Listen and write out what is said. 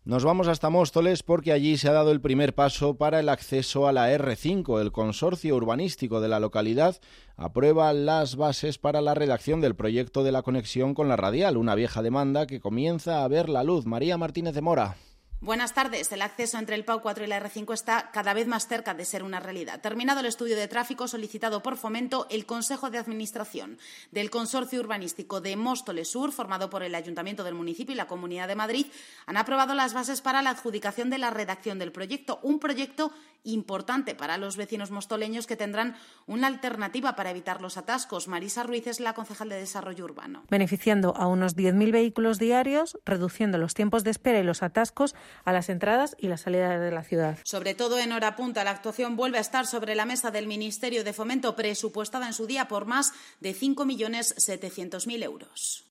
Nos vamos hasta Móstoles porque allí se ha dado el primer paso para el acceso a la R5. El consorcio urbanístico de la localidad aprueba las bases para la redacción del proyecto de la conexión con la radial, una vieja demanda que comienza a ver la luz. María Martínez de Mora. Buenas tardes. El acceso entre el PAU 4 y la R5 está cada vez más cerca de ser una realidad. Terminado el estudio de tráfico solicitado por Fomento, el Consejo de Administración del Consorcio Urbanístico de Móstoles Sur, formado por el Ayuntamiento del municipio y la Comunidad de Madrid, han aprobado las bases para la adjudicación de la redacción del proyecto. Un proyecto importante para los vecinos mostoleños que tendrán una alternativa para evitar los atascos. Marisa Ruiz es la concejal de Desarrollo Urbano. Beneficiando a unos 10.000 vehículos diarios, reduciendo los tiempos de espera y los atascos a las entradas y la salida de la ciudad. Sobre todo en hora punta, la actuación vuelve a estar sobre la mesa del Ministerio de Fomento, presupuestada en su día por más de 5.700.000 euros.